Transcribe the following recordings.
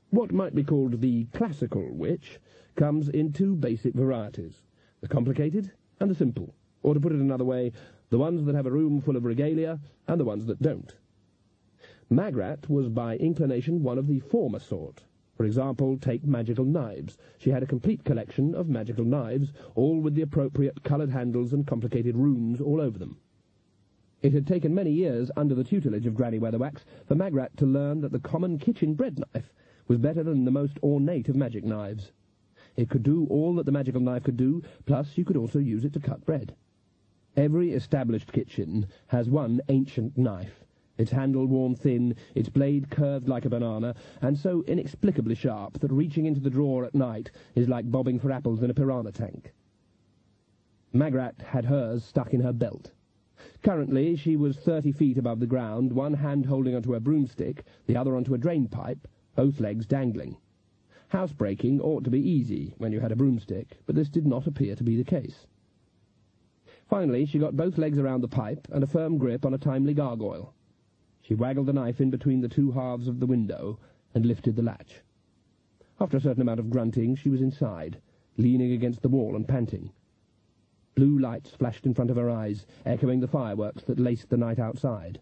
What might be called the classical witch comes in two basic varieties, the complicated and the simple, or to put it another way, the ones that have a room full of regalia and the ones that don't. Magrat was by inclination one of the former sort. For example, take magical knives. She had a complete collection of magical knives, all with the appropriate coloured handles and complicated runes all over them. It had taken many years, under the tutelage of Granny Weatherwax, for Magrat to learn that the common kitchen bread knife was better than the most ornate of magic knives. It could do all that the magical knife could do, plus you could also use it to cut bread. Every established kitchen has one ancient knife, its handle worn thin, its blade curved like a banana, and so inexplicably sharp that reaching into the drawer at night is like bobbing for apples in a piranha tank. Magrat had hers stuck in her belt. Currently she was 30 feet above the ground, one hand holding onto a broomstick, the other onto a drain pipe, both legs dangling. Housebreaking ought to be easy when you had a broomstick, but this did not appear to be the case. Finally she got both legs around the pipe and a firm grip on a timely gargoyle. She waggled the knife in between the two halves of the window and lifted the latch. After a certain amount of grunting, she was inside, leaning against the wall and panting. Blue lights flashed in front of her eyes, echoing the fireworks that laced the night outside.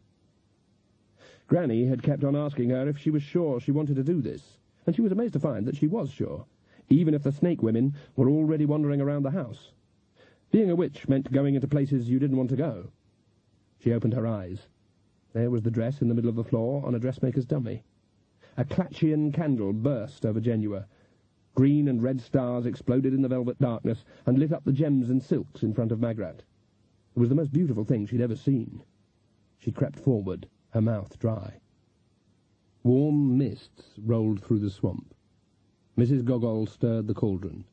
Granny had kept on asking her if she was sure she wanted to do this, and she was amazed to find that she was sure, even if the snake women were already wandering around the house. Being a witch meant going into places you didn't want to go. She opened her eyes. There was the dress in the middle of the floor on a dressmaker's dummy. A Clatchian candle burst over Genua. Green and red stars exploded in the velvet darkness and lit up the gems and silks in front of Magrat. It was the most beautiful thing she'd ever seen. She crept forward, her mouth dry. Warm mists rolled through the swamp. Mrs. Gogol stirred the cauldron.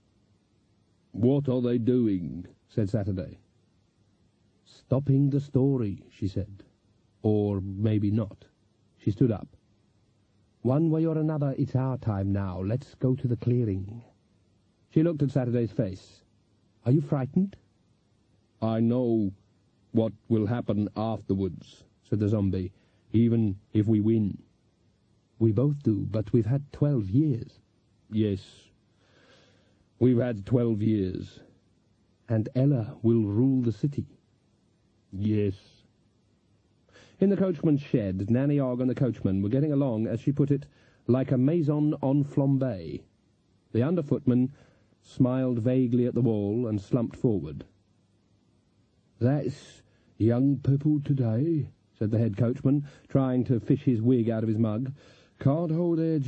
"What are they doing?" said Saturday. "Stopping the story," she said. Or maybe not. She stood up. "One way or another, it's our time now. Let's go to the clearing." She looked at Saturday's face. "Are you frightened?" "I know what will happen afterwards," said the zombie, "even if we win." "We both do, but we've had 12 years. "Yes, we've had 12 years. "And Ella will rule the city." "Yes." In the coachman's shed, Nanny Ogg and the coachman were getting along, as she put it, like a maison en flambe. The under-footman smiled vaguely at the wall and slumped forward. "That's young people today," said the head coachman, trying to fish his wig out of his mug. "Can't hold their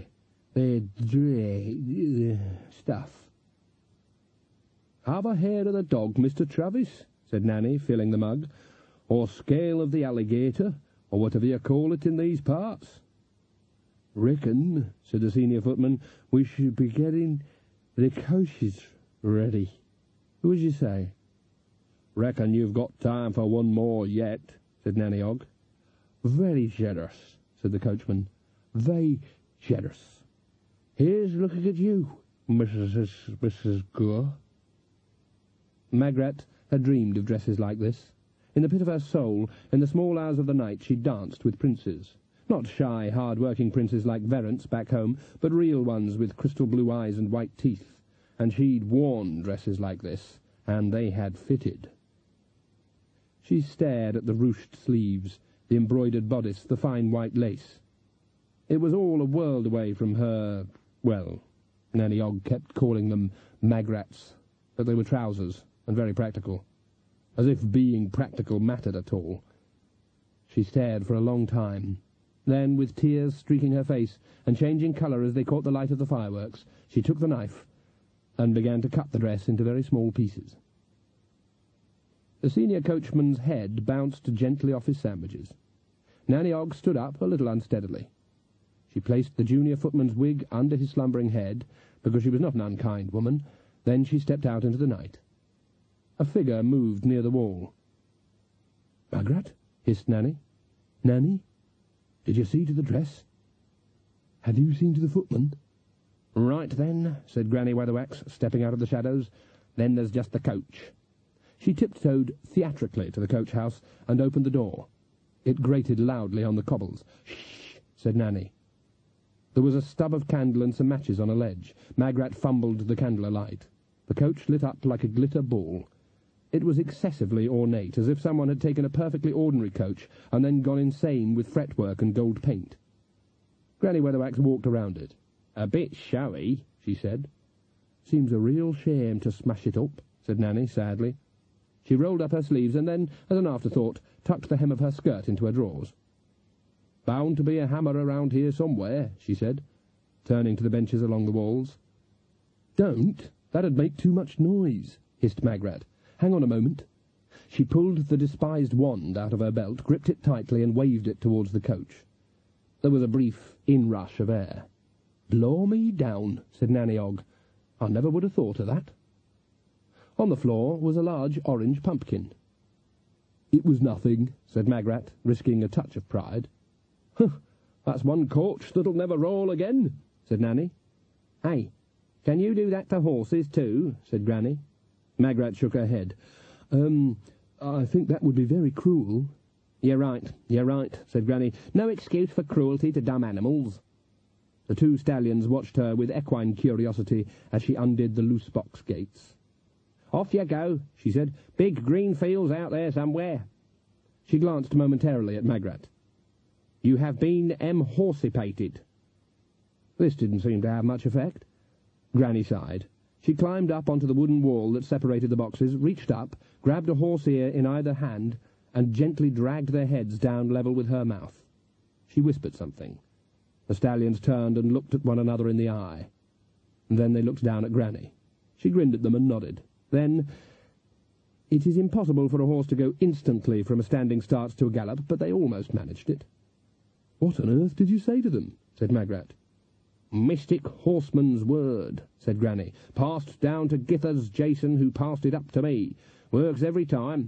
stuff." "Have a hair of the dog, Mr. Travis," said Nanny, filling the mug. "Or scale of the alligator, or whatever you call it in these parts." "Reckon," said the senior footman, "we should be getting the coaches ready. What did you say?" "Reckon you've got time for one more yet," said Nanny Ogg. "Very generous," said the coachman. "Very generous. Here's looking at you, Mrs. Gore." Magrat had dreamed of dresses like this. In the pit of her soul, in the small hours of the night, she danced with princes. Not shy, hard-working princes like Verence back home, but real ones with crystal blue eyes and white teeth. And she'd worn dresses like this, and they had fitted. She stared at the ruched sleeves, the embroidered bodice, the fine white lace. It was all a world away from her, well, Nanny Ogg kept calling them Magrats, but they were trousers, and very practical. As if being practical mattered at all. She stared for a long time. Then, with tears streaking her face and changing colour as they caught the light of the fireworks, she took the knife and began to cut the dress into very small pieces. The senior coachman's head bounced gently off his sandwiches. Nanny Ogg stood up a little unsteadily. She placed the junior footman's wig under his slumbering head, because she was not an unkind woman. Then she stepped out into the night. A figure moved near the wall. "Magrat?" hissed Nanny. "Nanny? Did you see to the dress? Have you seen to the footman?" "Right, then," said Granny Weatherwax, stepping out of the shadows. "Then there's just the coach." She tiptoed theatrically to the coach-house and opened the door. It grated loudly on the cobbles. "Shh," said Nanny. There was a stub of candle and some matches on a ledge. Magrat fumbled the candle alight. The coach lit up like a glitter ball. It was excessively ornate, as if someone had taken a perfectly ordinary coach and then gone insane with fretwork and gold paint. Granny Weatherwax walked around it. "A bit showy," she said. "Seems a real shame to smash it up," said Nanny, sadly. She rolled up her sleeves and then, as an afterthought, tucked the hem of her skirt into her drawers. "Bound to be a hammer around here somewhere," she said, turning to the benches along the walls. "Don't! That'd make too much noise," hissed Magrat. "Hang on a moment." She pulled the despised wand out of her belt, gripped it tightly, and waved it towards the coach. There was a brief inrush of air. "Blow me down," said Nanny Ogg. "I never would have thought of that." On the floor was a large orange pumpkin. "It was nothing," said Magrat, risking a touch of pride. "Huh, that's one coach that'll never roll again," said Nanny. "Hey, can you do that to horses too?" said Granny. Magrat shook her head. I think that would be very cruel." You're right," said Granny. "No excuse for cruelty to dumb animals." The two stallions watched her with equine curiosity as she undid the loose box gates. "Off you go," she said. "Big green fields out there somewhere." She glanced momentarily at Magrat. "You have been horsipated." This didn't seem to have much effect. Granny sighed. She climbed up onto the wooden wall that separated the boxes, reached up, grabbed a horse ear in either hand, and gently dragged their heads down level with her mouth. She whispered something. The stallions turned and looked at one another in the eye. And then they looked down at Granny. She grinned at them and nodded. Then, it is impossible for a horse to go instantly from a standing start to a gallop, but they almost managed it. "What on earth did you say to them?" said Magrat. "Mystic horseman's word," said Granny. "Passed down to Githers Jason, who passed it up to me. Works every time."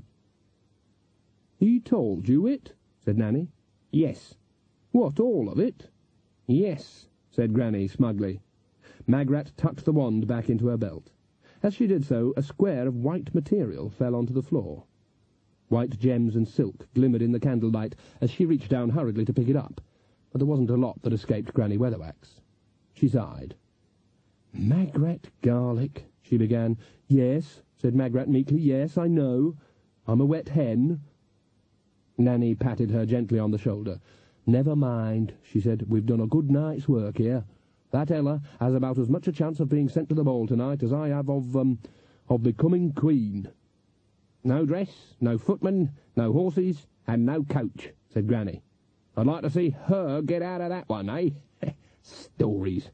"He told you it?" said Nanny. "Yes." "What, all of it?" "Yes," said Granny smugly. Magrat tucked the wand back into her belt. As she did so, a square of white material fell onto the floor. White gems and silk glimmered in the candlelight as she reached down hurriedly to pick it up, but there wasn't a lot that escaped Granny Weatherwax. She sighed. "Magrat Garlick," she began. "Yes," said Magrat meekly. "Yes, I know. I'm a wet hen." Nanny patted her gently on the shoulder. "Never mind," she said. "We've done a good night's work here. That Ella has about as much a chance of being sent to the ball tonight as I have of becoming queen." "No dress, no footman, no horses, and no coach," said Granny. "I'd like to see her get out of that one, eh? Stories."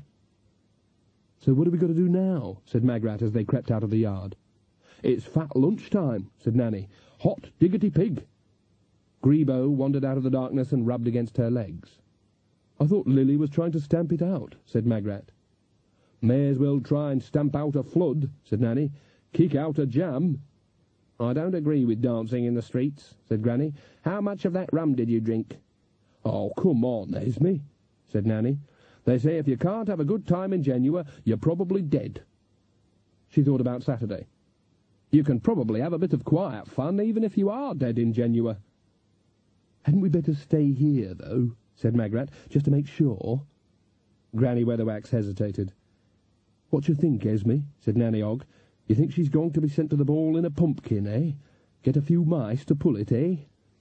"So what have we got to do now?" said Magrat as they crept out of the yard. "It's fat lunch time," said Nanny. "Hot diggity pig." Grebo wandered out of the darkness and rubbed against her legs. "I thought Lily was trying to stamp it out," said Magrat. "May as well try and stamp out a flood," said Nanny. "Kick out a jam." "I don't agree with dancing in the streets," said Granny. "How much of that rum did you drink?" "Oh, come on, Esme," said Nanny. "They say if you can't have a good time in Genua, you're probably dead." She thought about Saturday. "You can probably have a bit of quiet fun even if you are dead in Genua." "Hadn't we better stay here, though?" said Magrat, "just to make sure." Granny Weatherwax hesitated. "What you think, Esme?" said Nanny Ogg. "You think she's going to be sent to the ball in a pumpkin, eh? Get a few mice to pull it, eh?"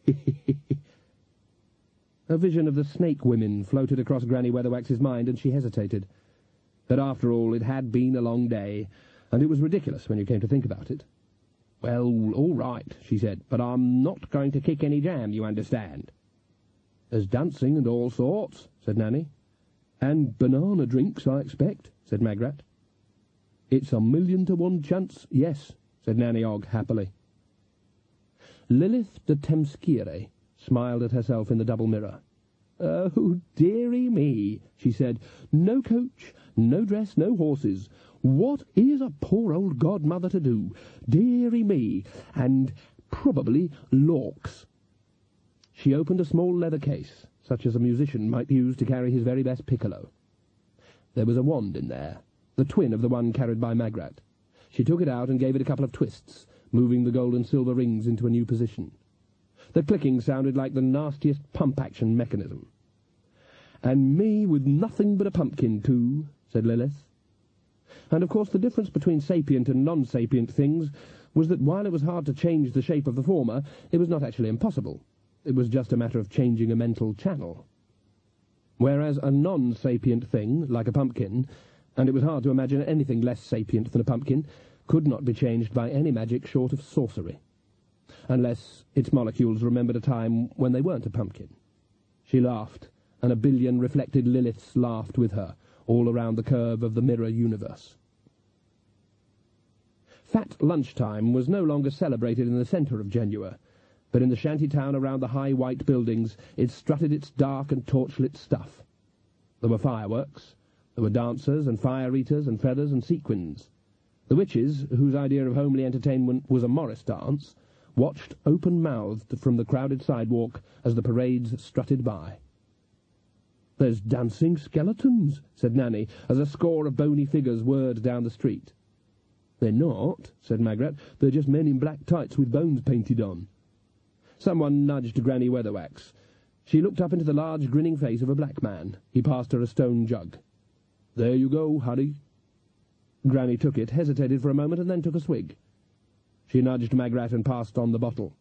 A vision of the snake women floated across Granny Weatherwax's mind, and she hesitated. But after all, it had been a long day, and it was ridiculous when you came to think about it. "Well, all right," she said, "but I'm not going to kick any jam, you understand." "There's dancing and all sorts," said Nanny. "And banana drinks, I expect," said Magrat. "It's 1,000,000 to 1 chance, yes," said Nanny Ogg happily. Lilith de Temskire smiled at herself in the double mirror. "Oh, dearie me," she said. "No coach, no dress, no horses. What is a poor old godmother to do? Dearie me, and probably Lorks." She opened a small leather case, such as a musician might use to carry his very best piccolo. There was a wand in there, the twin of the one carried by Magrat. She took it out and gave it a couple of twists, moving the gold and silver rings into a new position. The clicking sounded like the nastiest pump-action mechanism. "And me with nothing but a pumpkin, too," said Lilith. And of course the difference between sapient and non-sapient things was that while it was hard to change the shape of the former, it was not actually impossible. It was just a matter of changing a mental channel. Whereas a non-sapient thing, like a pumpkin, and it was hard to imagine anything less sapient than a pumpkin, could not be changed by any magic short of sorcery, unless its molecules remembered a time when they weren't a pumpkin. She laughed, and a billion reflected Liliths laughed with her, all around the curve of the mirror universe. Fat lunchtime was no longer celebrated in the centre of Genua, but in the shanty town around the high white buildings it strutted its dark and torchlit stuff. There were fireworks, there were dancers and fire-eaters and feathers and sequins. The witches, whose idea of homely entertainment was a Morris dance, watched open-mouthed from the crowded sidewalk as the parades strutted by. "There's dancing skeletons," said Nanny, as a score of bony figures whirred down the street. "They're not," said Magrat. "They're just men in black tights with bones painted on." Someone nudged Granny Weatherwax. She looked up into the large grinning face of a black man. He passed her a stone jug. "There you go, Harry." Granny took it, hesitated for a moment, and then took a swig. She nudged Magrat and passed on the bottle.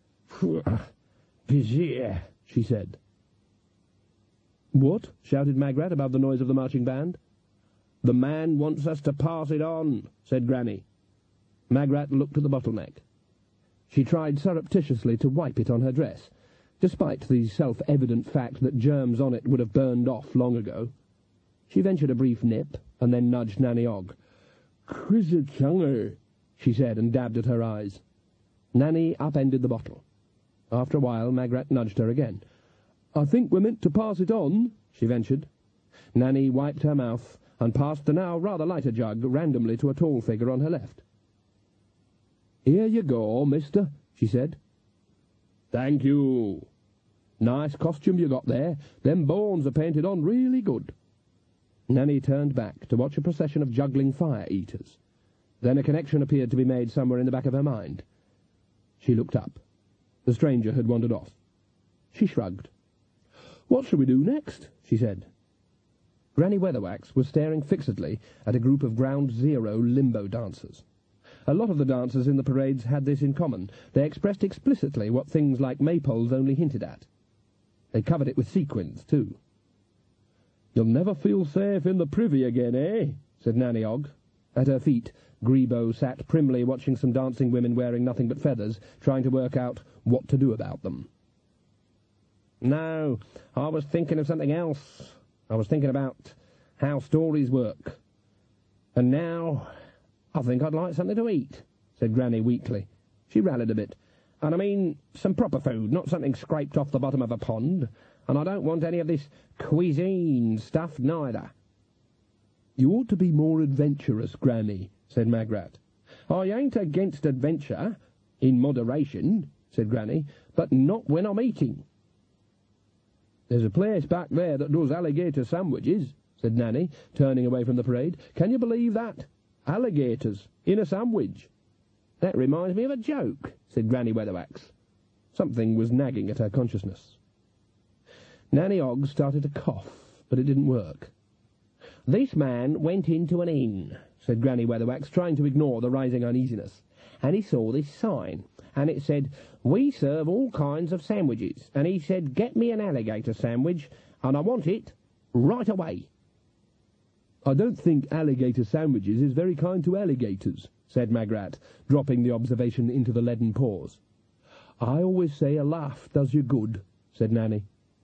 "Vizier," she said. "What?" shouted Magrat above the noise of the marching band. "The man wants us to pass it on," said Granny. Magrat looked at the bottleneck. She tried surreptitiously to wipe it on her dress, despite the self-evident fact that germs on it would have burned off long ago. She ventured a brief nip, and then nudged Nanny Ogg. "Crissachunger," she said, and dabbed at her eyes. Nanny upended the bottle. After a while, Magrat nudged her again. "I think we're meant to pass it on," she ventured. Nanny wiped her mouth and passed the now rather lighter jug randomly to a tall figure on her left. "Here you go, mister," she said. "Thank you. Nice costume you got there. Them bones are painted on really good." Nanny turned back to watch a procession of juggling fire-eaters. Then a connection appeared to be made somewhere in the back of her mind. She looked up. The stranger had wandered off. She shrugged. "What shall we do next?" she said. Granny Weatherwax was staring fixedly at a group of Ground Zero limbo dancers. A lot of the dancers in the parades had this in common. They expressed explicitly what things like maypoles only hinted at. They covered it with sequins, too. "You'll never feel safe in the privy again, eh?" said Nanny Ogg. At her feet, Grebo sat primly watching some dancing women wearing nothing but feathers, trying to work out what to do about them. "No, I was thinking of something else. I was thinking about how stories work. And now I think I'd like something to eat," said Granny weakly. She rallied a bit. "And I mean some proper food, not something scraped off the bottom of a pond. And I don't want any of this cuisine stuff neither." "You ought to be more adventurous, Granny," said Magrat. "I ain't against adventure, in moderation," said Granny, "but not when I'm eating." "There's a place back there that does alligator sandwiches," said Nanny, turning away from the parade. "Can you believe that? Alligators in a sandwich." "That reminds me of a joke," said Granny Weatherwax. Something was nagging at her consciousness. Nanny Ogg started to cough, but it didn't work. "This man went into an inn," said Granny Weatherwax, trying to ignore the rising uneasiness, "and he saw this sign, and it said, 'We serve all kinds of sandwiches,' and he said, 'Get me an alligator sandwich, and I want it right away.'" "I don't think alligator sandwiches is very kind to alligators," said Magrat, dropping the observation into the leaden pause. "I always say a laugh does you good," said Nanny.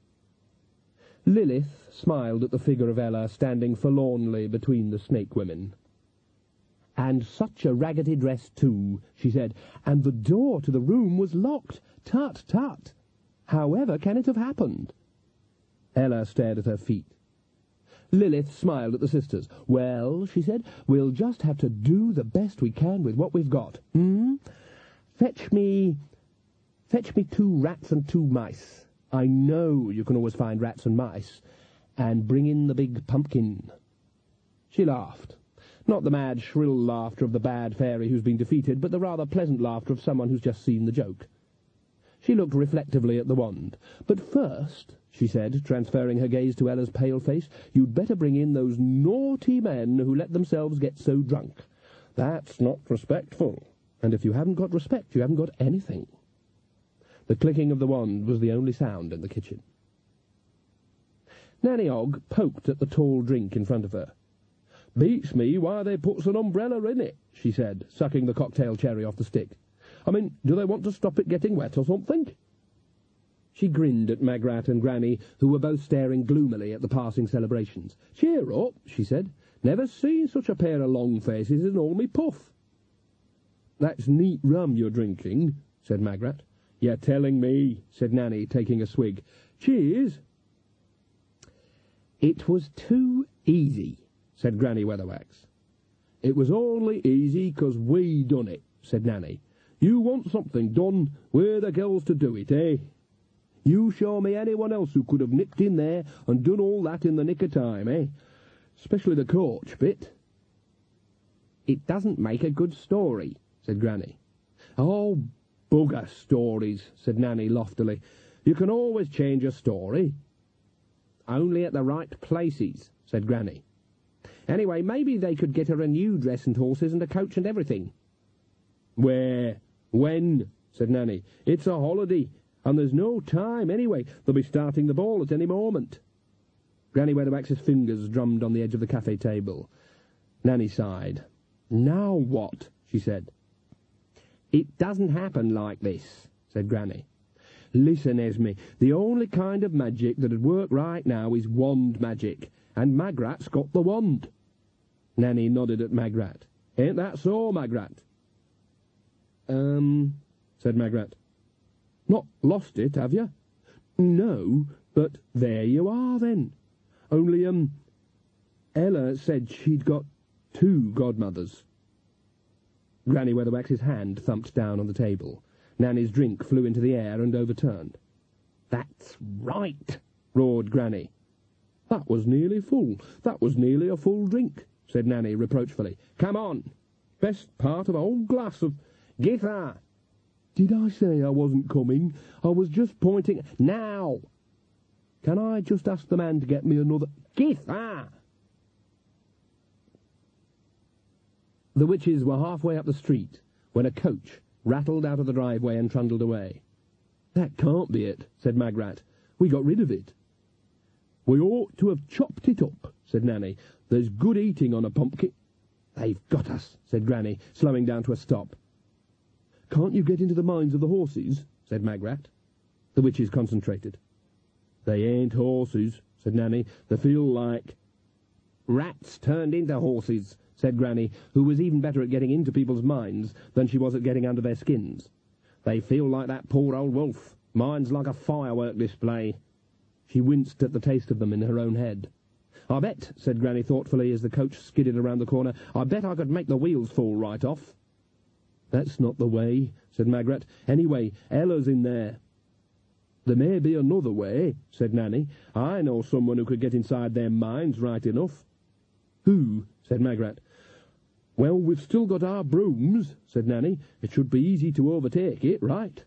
Lilith smiled at the figure of Ella standing forlornly between the snake women. "And such a raggedy dress, too," she said, "and the door to the room was locked. Tut, tut! However can it have happened?" Ella stared at her feet. Lilith smiled at the sisters. "Well," she said, "we'll just have to do the best we can with what we've got. Fetch me 2 rats and 2 mice. I know you can always find rats and mice. And bring in the big pumpkin." She laughed. Not the mad, shrill laughter of the bad fairy who's been defeated, but the rather pleasant laughter of someone who's just seen the joke. She looked reflectively at the wand. "But first," she said, transferring her gaze to Ella's pale face. "You'd better bring in those naughty men who let themselves get so drunk. That's not respectful. And if you haven't got respect, you haven't got anything." The clicking of the wand was the only sound in the kitchen. Nanny Ogg poked at the tall drink in front of her. "Beats me why they puts an umbrella in it," she said, sucking the cocktail cherry off the stick. "I mean, do they want to stop it getting wet or something?" She grinned at Magrat and Granny, who were both staring gloomily at the passing celebrations. "Cheer up," she said. "Never seen such a pair of long faces in all me puff." "That's neat rum you're drinking," said Magrat. "You're telling me," said Nanny, taking a swig. "Cheers." "It was too easy," said Granny Weatherwax. "It was only easy 'cause we done it," said Nanny. "You want something done, we're the girls to do it, eh? You show me anyone else who could have nipped in there and done all that in the nick of time, eh? Especially the coach bit." "It doesn't make a good story," said Granny. "Oh, bugger stories," said Nanny loftily. "You can always change a story." "Only at the right places," said Granny. "Anyway, maybe they could get her a new dress and horses and a coach and everything." "Where? When?" said Nanny. "It's a holiday, and there's no time anyway. They'll be starting the ball at any moment." Granny Weatherwax's fingers drummed on the edge of the cafe table. Nanny sighed. "Now what?" she said. "It doesn't happen like this," said Granny. "Listen, Esme, the only kind of magic that'd work right now is wand magic, and Magrat's got the wand." Nanny nodded at Magrat. "Ain't that so, Magrat?" Said Magrat. "Not lost it, have you?" "No, but there you are, then. Only, Ella said she'd got 2 godmothers." Granny Weatherwax's hand thumped down on the table. Nanny's drink flew into the air and overturned. "That's right," roared Granny. "That was nearly full. That was nearly a full drink," said Nanny reproachfully. "Come on. Best part of a whole glass of—" "Get her!" "Did I say I wasn't coming? I was just pointing—" "Now!" "Can I just ask the man to get me another—" "Get her!" The witches were halfway up the street when a coach rattled out of the driveway and trundled away. "That can't be it," said Magrat. "We got rid of it." "We ought to have chopped it up," said Nanny. "There's good eating on a pumpkin—" "They've got us," said Granny, slowing down to a stop. "Can't you get into the minds of the horses?" said Magrat. The witches concentrated. "They ain't horses," said Nanny. "They feel like—" "Rats turned into horses," said Granny, who was even better at getting into people's minds than she was at getting under their skins. "They feel like that poor old wolf. Mine's like a firework display." She winced at the taste of them in her own head. "I bet," said Granny thoughtfully as the coach skidded around the corner, "I bet I could make the wheels fall right off." "That's not the way," said Magrat. "Anyway, Ella's in there." "There may be another way," said Nanny. "I know someone who could get inside their minds right enough." "Who?" said Magrat. "Well, we've still got our brooms," said Nanny. "It should be easy to overtake it, right?"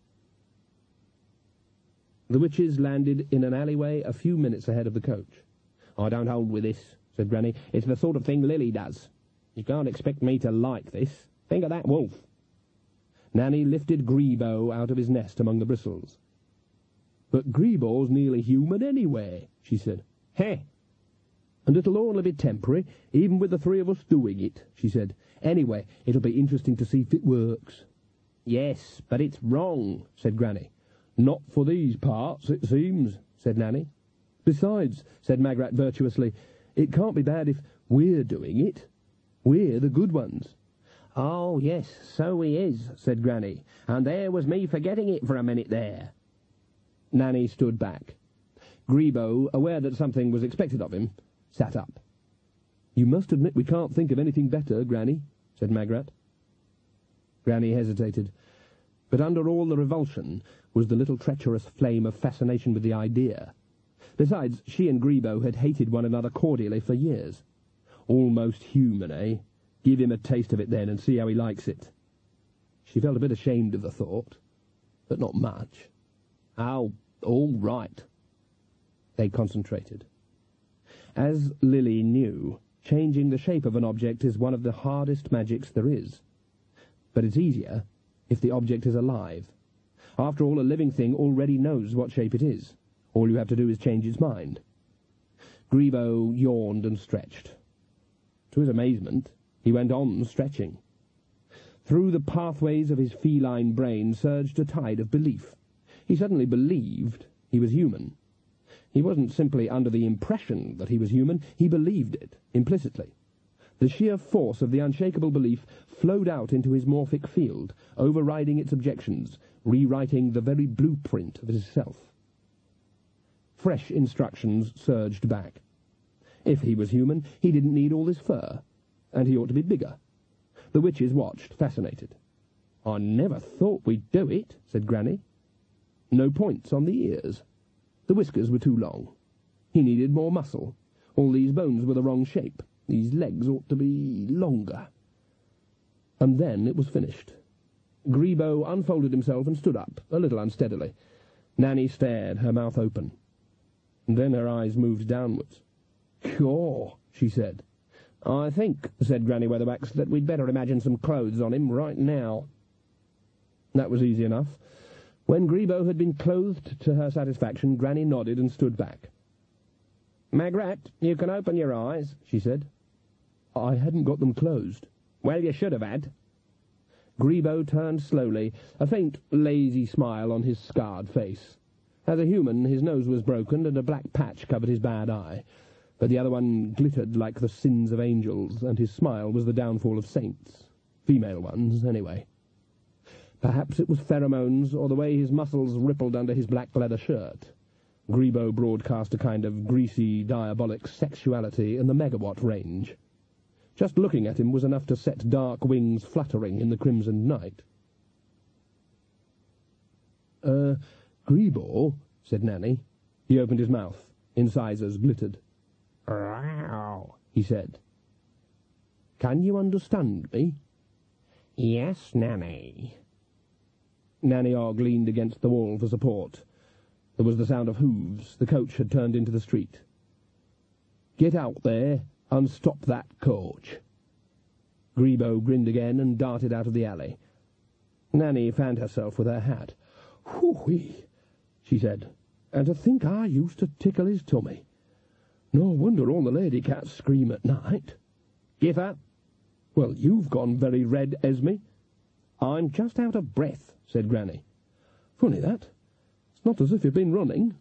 The witches landed in an alleyway a few minutes ahead of the coach. "I don't hold with this," said Granny. "It's the sort of thing Lily does. You can't expect me to like this. Think of that wolf." Nanny lifted Grebo out of his nest among the bristles. "But Grebo's nearly human anyway," she said. "Heh!" "And it'll only be temporary, even with the 3 of us doing it," she said. "Anyway, it'll be interesting to see if it works." "Yes, but it's wrong," said Granny. "Not for these parts, it seems," said Nanny. "Besides," said Magrat virtuously, "it can't be bad if we're doing it. We're the good ones." "Oh, yes, so he is," said Granny. "And there was me forgetting it for a minute there." Nanny stood back. Grebo, aware that something was expected of him, sat up. "You must admit we can't think of anything better, Granny," said Magrat. Granny hesitated, but under all the revulsion was the little treacherous flame of fascination with the idea. Besides, she and Grebo had hated one another cordially for years. Almost human, eh? Give him a taste of it then and see how he likes it. She felt a bit ashamed of the thought, but not much. "Oh, all right." They concentrated. As Lily knew, changing the shape of an object is one of the hardest magics there is. But it's easier if the object is alive. After all, a living thing already knows what shape it is. All you have to do is change its mind. Grebo yawned and stretched. To his amazement, he went on stretching. Through the pathways of his feline brain surged a tide of belief. He suddenly believed he was human. He wasn't simply under the impression that he was human, he believed it, implicitly. The sheer force of the unshakable belief flowed out into his morphic field, overriding its objections, rewriting the very blueprint of his self. Fresh instructions surged back. If he was human, he didn't need all this fur, and he ought to be bigger. The witches watched, fascinated. "I never thought we'd do it," said Granny. No points on the ears. The whiskers were too long. He needed more muscle. All these bones were the wrong shape. These legs ought to be longer. And then it was finished. Grebo unfolded himself and stood up, a little unsteadily. Nanny stared, her mouth open. And then her eyes moved downwards. "Sure," she said. "I think," said Granny Weatherwax, "that we'd better imagine some clothes on him right now." That was easy enough. When Grebo had been clothed to her satisfaction, Granny nodded and stood back. "Maigret, you can open your eyes," she said. "I hadn't got them closed." "Well, you should have had." Grebo turned slowly, a faint, lazy smile on his scarred face. As a human, his nose was broken and a black patch covered his bad eye, but the other one glittered like the sins of angels, and his smile was the downfall of saints. Female ones, anyway. Perhaps it was pheromones, or the way his muscles rippled under his black leather shirt. Grebo broadcast a kind of greasy, diabolic sexuality in the megawatt range. Just looking at him was enough to set dark wings fluttering in the crimson night. "Grebo," said Nanny. He opened his mouth. Incisors glittered. "Row," he said. "Can you understand me?" "Yes, Nanny." Nanny Og leaned against the wall for support. There was the sound of hooves. The coach had turned into the street. "Get out there and stop that coach." Grebo grinned again and darted out of the alley. Nanny fanned herself with her hat. "Whoo-wee," she said, "and to think I used to tickle his tummy. No wonder all the lady cats scream at night." "Giffer?" "Well, you've gone very red, Esme." "I'm just out of breath," said Granny. "Funny that. It's not as if you've been running."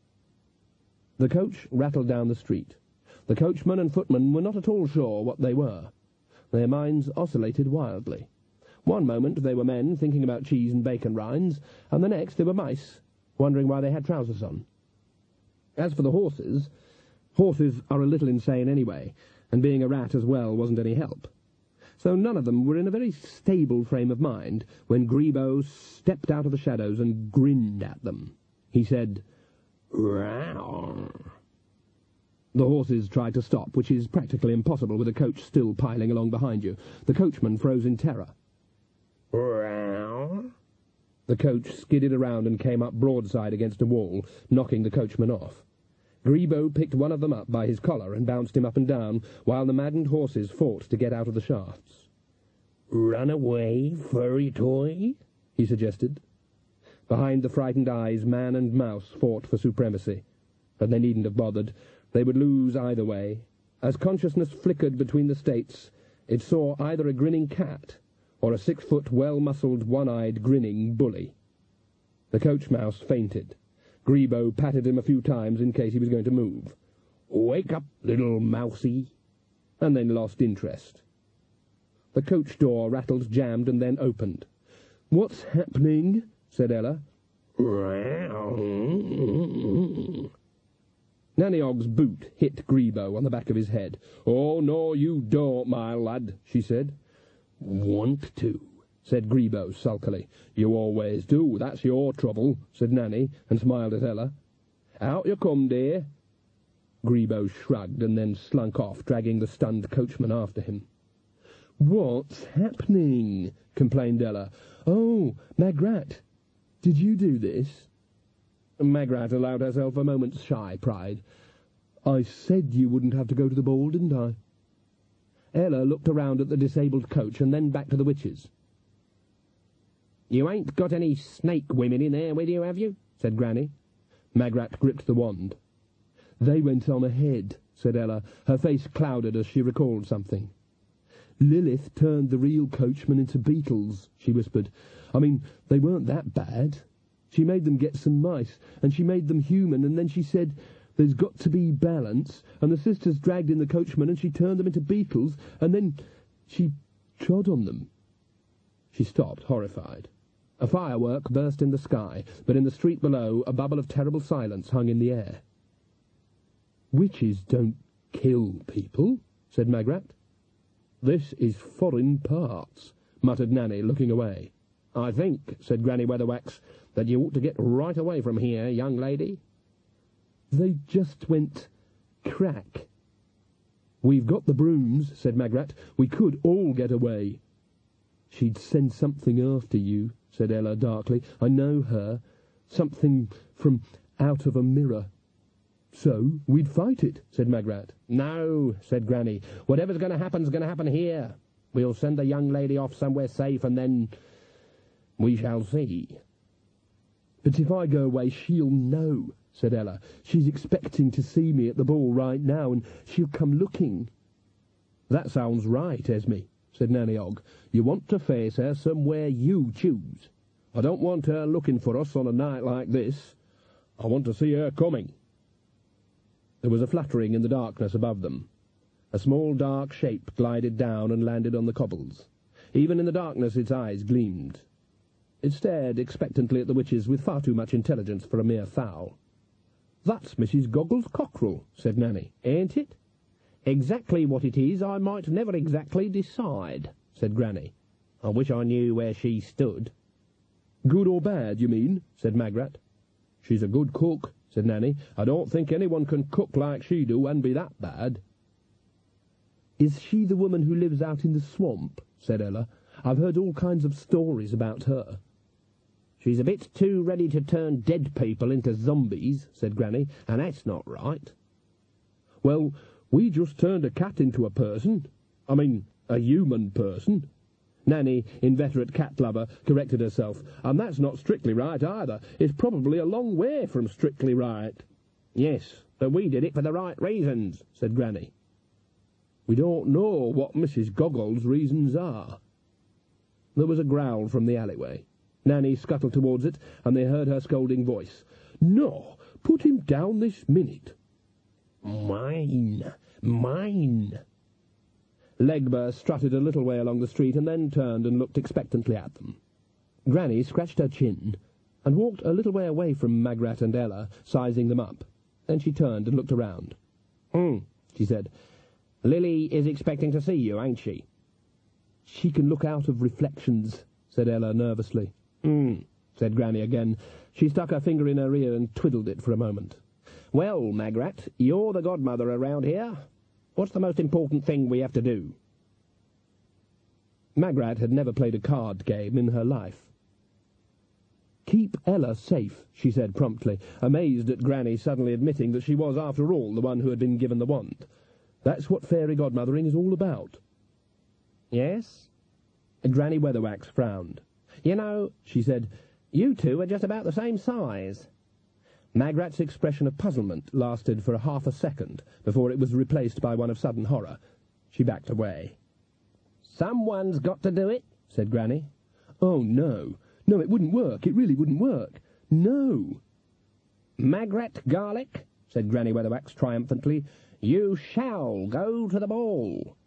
The coach rattled down the street. The coachman and footman were not at all sure what they were. Their minds oscillated wildly. One moment they were men thinking about cheese and bacon rinds, and the next they were mice, wondering why they had trousers on. As for the horses are a little insane anyway, and being a rat as well wasn't any help. So none of them were in a very stable frame of mind when Grebo stepped out of the shadows and grinned at them. He said, "Row." The horses tried to stop, which is practically impossible with a coach still piling along behind you. The coachman froze in terror. "Row." The coach skidded around and came up broadside against a wall, knocking the coachman off. Grebo picked one of them up by his collar and bounced him up and down, while the maddened horses fought to get out of the shafts. "Run away, furry toy?" he suggested. Behind the frightened eyes, man and mouse fought for supremacy. But they needn't have bothered. They would lose either way. As consciousness flickered between the states, it saw either a grinning cat or a 6-foot, well-muscled, one-eyed, grinning bully. The coach mouse fainted. Grebo patted him a few times in case he was going to move. "Wake up, little mousey," and then lost interest. The coach door rattled, jammed, and then opened. "What's happening?" said Ella. Nanny Og's boot hit Grebo on the back of his head. "Oh, no, you don't, my lad," she said. "Want to," said Grebo sulkily. "You always do. That's your trouble," said Nanny, and smiled at Ella. "Out you come, dear." Grebo shrugged and then slunk off, dragging the stunned coachman after him. "What's happening?" complained Ella. "Oh, Maigret, did you do this?" Magrat allowed herself a moment's shy pride. "I said you wouldn't have to go to the ball, didn't I?" Ella looked around at the disabled coach and then back to the witches. "You ain't got any snake women in there with you, have you?" said Granny. Magrat gripped the wand. "They went on ahead," said Ella. Her face clouded as she recalled something. "Lilith turned the real coachman into beetles," she whispered. "I mean, they weren't that bad. She made them get some mice, and she made them human, and then she said, 'There's got to be balance,' and the sisters dragged in the coachman, and she turned them into beetles, and then she trod on them." She stopped, horrified. A firework burst in the sky, but in the street below a bubble of terrible silence hung in the air. "Witches don't kill people," said Magrat. "This is foreign parts," muttered Nanny, looking away. "I think," said Granny Weatherwax, "that you ought to get right away from here, young lady." "They just went crack." "We've got the brooms," said Magrat. "We could all get away." "She'd send something after you," said Ella darkly. "I know her. Something from out of a mirror." "So we'd fight it," said Magrat. "No," said Granny. "Whatever's going to happen's going to happen here. We'll send the young lady off somewhere safe, and then we shall see." "But if I go away, she'll know," said Ella. "She's expecting to see me at the ball right now, and she'll come looking." "That sounds right, Esme," said Nanny Ogg. "You want to face her somewhere you choose. I don't want her looking for us on a night like this. I want to see her coming." There was a fluttering in the darkness above them. A small dark shape glided down and landed on the cobbles. Even in the darkness its eyes gleamed. It stared expectantly at the witches with far too much intelligence for a mere fowl. "That's Mrs. Goggles Cockerell," said Nanny. "Ain't it?" "Exactly what it is I might never exactly decide," said Granny. "I wish I knew where she stood." "Good or bad, you mean?" said Magrat. "She's a good cook," said Nanny. "I don't think anyone can cook like she do and be that bad." "Is she the woman who lives out in the swamp?" said Ella. "I've heard all kinds of stories about her." "She's a bit too ready to turn dead people into zombies," said Granny, "and that's not right." "Well, we just turned a cat into a person. I mean, a human person." Nanny, inveterate cat lover, corrected herself. "And that's not strictly right either. It's probably a long way from strictly right." "Yes, but we did it for the right reasons," said Granny. "We don't know what Mrs. Goggles' reasons are." There was a growl from the alleyway. Nanny scuttled towards it, and they heard her scolding voice. "No, put him down this minute." "Mine, mine." Legba strutted a little way along the street and then turned and looked expectantly at them. Granny scratched her chin and walked a little way away from Magrat and Ella, sizing them up. Then she turned and looked around. She said. "Lily is expecting to see you, ain't she?" "She can look out of reflections," said Ella nervously. Said Granny again. She stuck her finger in her ear and twiddled it for a moment. "Well, Magrat, you're the godmother around here. What's the most important thing we have to do?" Magrat had never played a card game in her life. "Keep Ella safe," she said promptly, amazed at Granny suddenly admitting that she was, after all, the one who had been given the wand. "That's what fairy godmothering is all about." "Yes?" Granny Weatherwax frowned. "You know," she said, "you two are just about the same size." Magrat's expression of puzzlement lasted for half a second before it was replaced by one of sudden horror. She backed away. "Someone's got to do it," said Granny. "Oh, no. No, it wouldn't work. It really wouldn't work. No." "Magrat Garlick," said Granny Weatherwax triumphantly, "you shall go to the ball."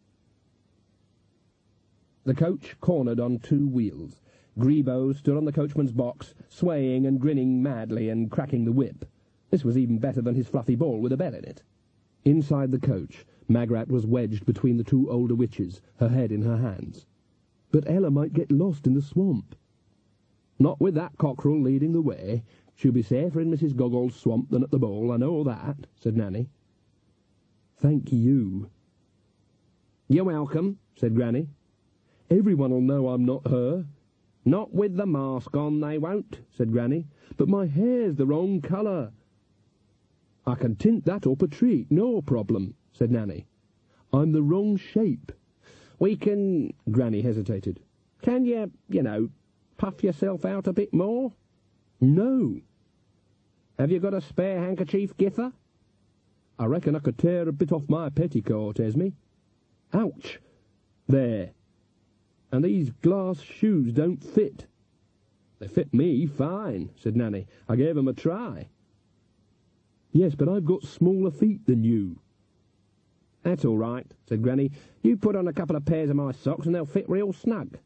The coach cornered on two wheels. Grebo stood on the coachman's box, swaying and grinning madly and cracking the whip. This was even better than his fluffy ball with a bell in it. Inside the coach, Magrat was wedged between the two older witches, her head in her hands. "But Ella might get lost in the swamp." "Not with that cockerel leading the way. She'll be safer in Mrs. Goggles' swamp than at the ball, I know that," said Nanny. "Thank you." "You're welcome," said Granny. "Everyone'll know I'm not her." Not with the mask on, they won't, said Granny. But my hair's the wrong colour. I can tint that up a treat, no problem, said Nanny. I'm the wrong shape. We can... Granny hesitated. Can you know, puff yourself out a bit more? No. Have you got a spare handkerchief, Gither? I reckon I could tear a bit off my petticoat, Esme. Ouch! There. And these glass shoes don't fit. They fit me fine, said Nanny. I gave 'em a try. Yes, but I've got smaller feet than you. That's all right, said Granny. You put on a couple of pairs of my socks and they'll fit real snug.